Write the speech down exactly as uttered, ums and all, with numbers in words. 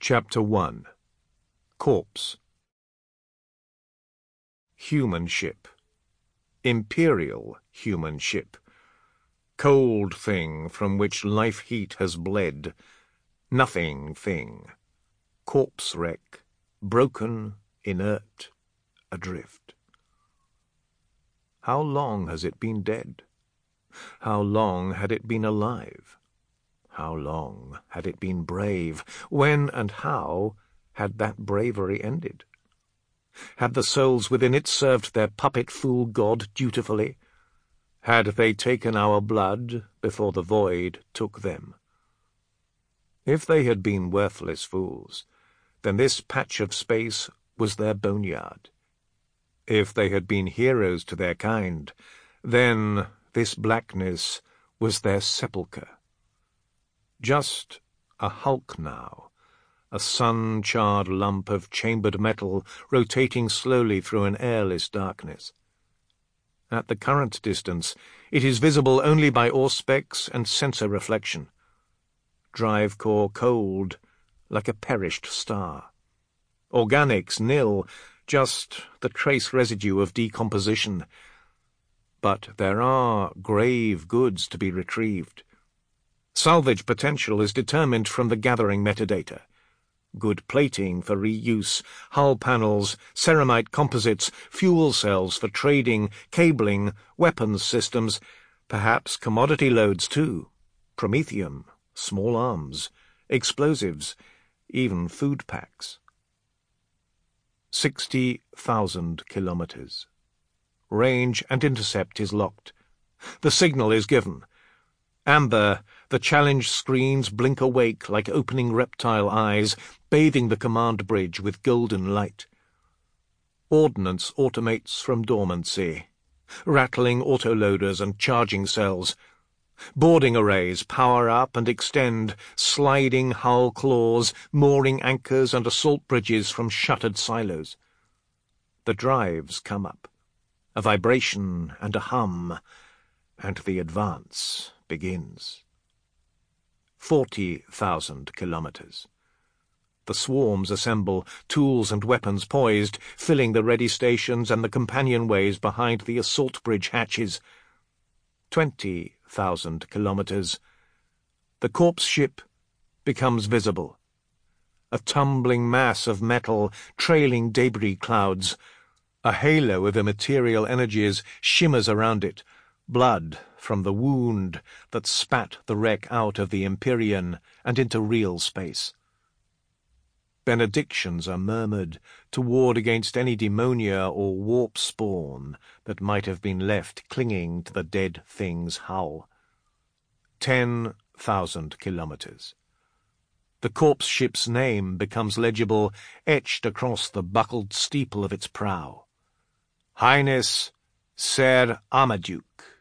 Chapter one. Corpse. Human ship. Imperial human ship. Cold thing from which life heat has bled. Nothing thing. Corpse wreck. Broken, inert, adrift. How long has it been dead? How long had it been alive? How long had it been brave? When and how had that bravery ended? Had the souls within it served their puppet-fool god dutifully? Had they taken our blood before the void took them? If they had been worthless fools, then this patch of space was their boneyard. If they had been heroes to their kind, then this blackness was their sepulchre. Just a hulk now, a sun-charred lump of chambered metal rotating slowly through an airless darkness. At the current distance, it is visible only by auspex and sensor reflection. Drive core cold, like a perished star. Organics nil, just the trace residue of decomposition. But there are grave goods to be retrieved. Salvage potential is determined from the gathering metadata. Good plating for reuse, hull panels, ceramite composites, fuel cells for trading, cabling, weapons systems, perhaps commodity loads too. Promethium, small arms, explosives, even food packs. Sixty thousand kilometers. Range and intercept is locked. The signal is given. Amber, the challenge screens blink awake like opening reptile eyes, bathing the command bridge with golden light. Ordnance automates from dormancy, rattling autoloaders and charging cells. Boarding arrays power up and extend, sliding hull claws, mooring anchors and assault bridges from shuttered silos. The drives come up, a vibration and a hum, and the advance begins. Forty thousand kilometers. The swarms assemble, tools and weapons poised, filling the ready stations and the companionways behind the assault bridge hatches. Twenty thousand kilometers. The corpse ship becomes visible. A tumbling mass of metal, trailing debris clouds. A halo of immaterial energies shimmers around it. Blood from the wound that spat the wreck out of the Empyrean and into real space. Benedictions are murmured to ward against any demonia or warp spawn that might have been left clinging to the dead thing's hull. Ten thousand kilometers. The corpse ship's name becomes legible, etched across the buckled steeple of its prow. Highness Ser Amaduke.